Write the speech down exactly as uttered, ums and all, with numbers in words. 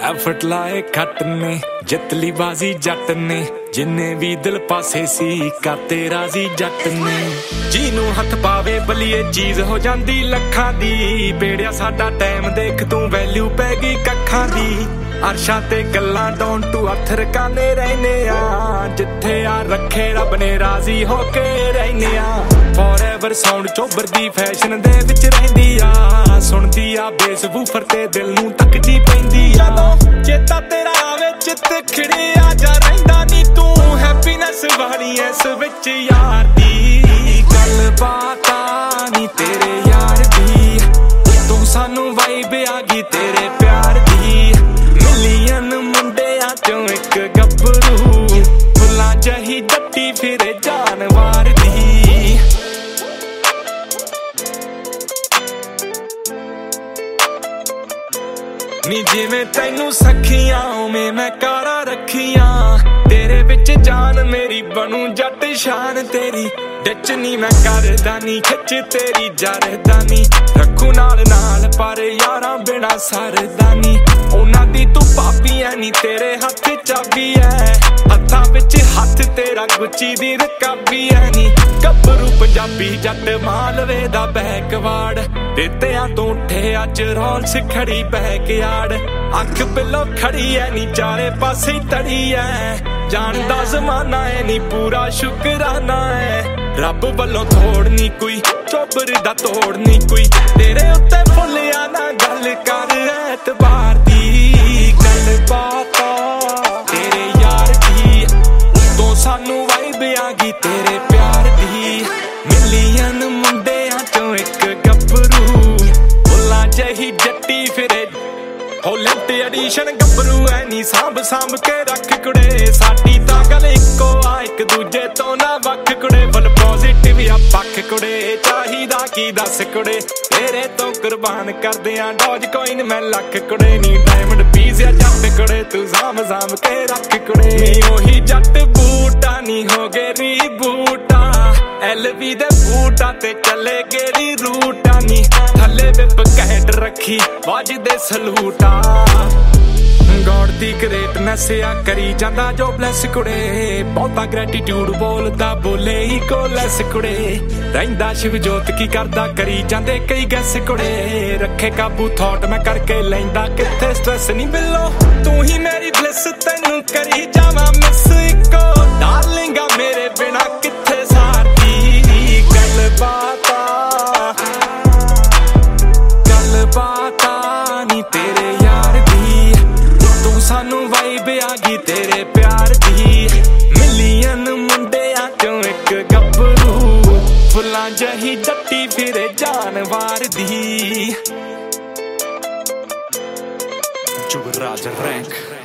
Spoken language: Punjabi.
ਐਫਰਟ ਲਾਏ ਖੱਟ ਨੇ, ਜਿੱਤ ਲਈ ਬਾਜ਼ੀ ਜੱਟ ਨੇ, ਜਿੰਨੇ ਵੀ ਦਿਲ ਪਾਸੇ ਸੀ ਕਰਤੇ ਰਾਜ਼ੀ ਜੱਟ ਨੇ। ਜਿਹਨੂੰ ਹੱਥ ਪਾਵੇ ਬਲੀਏ ਚੀਜ਼ ਹੋ ਜਾਂਦੀ ਲੱਖਾਂ ਦੀ, ਬੇੜਿਆ ਸਾਡਾ ਟਾਈਮ ਦੇਖ ਤੂੰ ਵੈਲਿਊ ਪੈ ਗਈ ਕੱਖਾਂ ਦੀ। ਅਰਸ਼ਾਂ ਤੇ ਗੱਲਾਂ ਡਾਊਨ ਟੂ ਅਰਥ ਰਕਾਨੇ ਰਹਿਨੇ ਆ, ਜਿੱਥੇ ਆ ਰੱਖੇ ਰੱਬ ਨੇ ਰਾਜ਼ੀ ਹੋ ਕੇ ਰਹਿਨੇ ਆ। ਫੋਰਐਵਰ ਸਾਊਂਡ ਚੋਬਰਦੀ ਫੈਸ਼ਨ ਦੇ ਵਿੱਚ ਰਹਿੰਦੀ ਆ, ਸੁਣਦੀ ਆ ਬੇਸ ਵੂਫਰ ਤੇ ਦਿਲ ਨੂੰ ਤੱਕਦੀ ਪੈਂਦੀ ਆ। ਚੇਤਾ ਤੇਰਾ ਆਵੇ ਚਿੱਤ ਖਿੜਿਆ ਜਾ ਰਹਿੰਦਾ ਨੀ ਤੂੰ, ਹੈਪੀਨੈਸ ਵਾਲੀ ਇਸ ਵਿੱਚ ਯਾਰ ਦੀ ਗੱਲ ਬਾਤਾਂ ਨੀ ਤੇਰੇ ਯਾਰ ਦੀ, ਤੂੰ ਸਾਨੂੰ ਵਾਈਬ ਆ ਗਈ ਤੇਰੇ ਪਿਆਰ ਦੀ। ਮਿਲੀਅਨ ਮੁੰਡਿਆਂ ਚੋਂ ਇੱਕ ਗੱਭਰੂ, ਫੁੱਲਾਂ ਜਿਹੀ ਜੱਟੀ ਫਿਰੇ ਜਾਨਵਾਰ ਦੀ। ਨੀ ਜਿਵੇਂ ਤੈਨੂੰ ਸਖੀਆਂ ਉਵੇਂ ਮੈਂ ਕਾਰਾਂ ਰੱਖੀਆਂ, ਤੇਰੇ ਵਿੱਚ ਜਾਨ ਮੇਰੀ ਬਣੂ ਜੱਟ ਸ਼ਾਨ ਤੇਰੀ। ਡਿੱਚ ਨੀ ਮੈਂ ਕਰਦਾ ਨੀ ਖਿੱਚ ਤੇਰੀ ਜਰਦਾ ਨੀ, ਰੱਖੂ ਨਾਲ ਨਾਲ ਪਰ ਯਾਰਾਂ ਬਿਨਾ ਸਰਦਾ ਨੀ। ਉਹਨਾਂ ਦੀ ਤੂੰ ਪਾਪੀ ਐ ਨੀ ਤੇਰੇ ਹੱਥ ਚਾਬੀ ਐ, ਹੱਥਾਂ ਵਿੱਚ ਹੱਥ ਤੇਰਾ ਗੁੱਚੀ ਦੀ ਰਕਾਬੀ ਐ ਨੀ। ਗੱਭਰੂ ਪੰਜਾਬੀ ਜੱਟ ਮਾਲਵੇ ਦਾ ਬੈਕਵਾਰਡ, ਦਿੱਤਿਆਂ ਤੋਂ ਉੱਠੇ ਅੱਜ ਰੋਲਸ ਖੜੀ ਬੈਕਯਾਰਡ। ਅੱਖ ਪਿੱਲੋ ਖੜੀ ਐ ਨੀ ਚਾਰੇ ਪਾਸੇ ਤੜੀ ਐ, ਜਾਣਦਾ ਜ਼ਮਾਨਾ ਐ ਨੀ ਪੂਰਾ ਸ਼ੁਕਰਾਨਾ ਐ। ਰੱਬ ਵੱਲੋਂ ਥੋੜ ਨੀ ਕੋਈ, ਚੋਬਰ ਦਾ ਤੋੜ ਨੀ ਕੋਈ, ਤੇਰੇ ਉੱਤੇ ਫੁੱਲਿਆ ਨਾ ਗੱਲ ਕਰ ਐਤਬਾਰ ਦੀ। ਗੱਲ ਬਾਤਾਂ ਤੇਰੇ ਯਾਰ ਦੀ, ਉਦੋਂ ਸਾਨੂੰ ਵਾਈਬ ਆ ਗਈ ਤੇਰੇ ਪਿਆਰ ਦੀ। ਮਿਲੀਅਨ ਮੁੰਡਿਆਂ ਚੋਂ ਇੱਕ ਗੱਭਰੂ, ਫੁੱਲਾਂ ਜਿਹੀ ਜੱਟੀ ਫਿਰੇ ਹੋਲੈਂਡ ਐਡੀਸ਼ਨ ਗੱਭਰੂ ਐ ਨੀ ਸਾਂਭ ਸਾਂਭ ਕੇ ਰੱਖ ਕੁੜੇ। ਸਾਡੀ ਤਾਂ ਗੱਲ ਇੱਕੋ ਆ ਇੱਕ ਦੂਜੇ ਤੋਂ ਨਾ ਵੱਖ ਕੁੜੇ, ਫੁੱਲ ਪੋਜ਼ਿਟਿਵ ਆ ਪੱਖ ਕੁੜੇ, ਚਾਹੀਦਾ ਕੀ ਦੱਸ ਕੁੜੇ। ਤੇਰੇ ਤੋਂ ਕੁਰਬਾਨ ਕਰਦੇ ਆ ਡੋਜ ਕੋਇਨ ਮੈਂ ਲੱਖ ਕੁੜੇ, ਨੀ ਡਾਇਮੰਡ ਪੀਸ ਆ ਜੱਟ ਕੁੜੇ, ਤੂੰ ਸਾਂਭ ਸਾਂਭ ਕੇ ਰੱਖ ਕੁੜੇ। ਨੀ ਉਹੀ ਜੱਟ ਬੂਟਾ ਨੀ ਹੋ ਗਏ ਰੀਬੂਟਾ, ਐਲ ਵੀ ਦੇ ਬੂਟਾਂ ਤੇ ਚੱਲੇ ਗੇਰੀ ਰੂਟਾ ਨੀ। ਥੱਲੇ ਵਿਪ ਕੈਟ ਰੱਖੀ ਵੱਜਦੇ ਸਲੂਟਾ, ਗੋਡ ਦੀ ਗ੍ਰੇਟਨੈਸ ਆ ਕਰੀ ਜਾਂਦਾ ਜੋ ਬਲੈਸ ਕੁੜੇ। ਬਹੁਤਾ ਗ੍ਰੈਟੀਟਿਊਡ ਬੋਲਦਾ ਬੋਲੇ ਹੀ ਕੋਲੈਸ ਕੁੜੇ, ਰਹਿੰਦਾ ਸ਼ਿਵ ਜੋਤ ਕੀ ਕਰਦਾ ਕਰੀ ਜਾਂਦੇ ਕਈ ਗੈਸ ਕੁੜੇ। ਰੱਖੇ ਕਾਬੂ ਥੌਟ ਮੈਂ ਕਰਕੇ ਲੈਂਦਾ ਕਿੱਥੇ ਸਟ੍ਰੈਸ ਨੀ ਬਿੱਲੋ, ਤੂੰ ਹੀ ਮੇਰੀ ਬਲਿਸ ਤੈਨੂੰ ਕਰੀ ਜਾਵਾਂ ਮਿਸ ਇੱਕੋ ਡਾਰਲਿੰਗਾ ਮੇਰੇ ਬਿਨਾ ਕਿੱਥੇ ਸਾਰਦੀ। ਗੱਲ ਬਾਤਾਂ ਗੱਲ ਬਾਤਾਂ ਨੀ ਤੇਰੇ ਯਾਰ ਦੀ, ਤੂੰ ਸਾਨੂੰ ਵਾਈਬ ਆ ਗਈ ਤੇਰੇ ਪਿਆਰ ਦੀ। ਮਿਲੀਅਨ ਮੁੰਡਿਆਂ ਚੋਂ ਇੱਕ ਗੱਭਰੂ, ਫੁੱਲਾਂ ਜਿਹੀ ਜੱਟੀ ਫਿਰੇ ਜਾਨਵਾਰ ਦੀ। ਜੁਗਰਾਜ ਰੈਂਕ।